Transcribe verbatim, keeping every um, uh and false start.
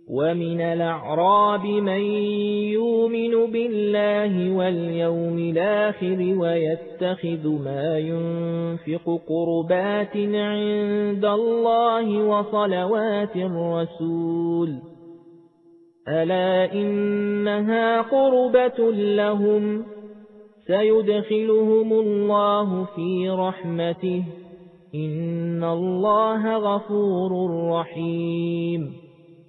ومن الأعراب من يؤمن بالله واليوم الآخر ويتخذ ما ينفق قربات عند الله وصلوات الرسول ألا إنها قربة لهم سيدخلهم الله في رحمته إن الله غفور رحيم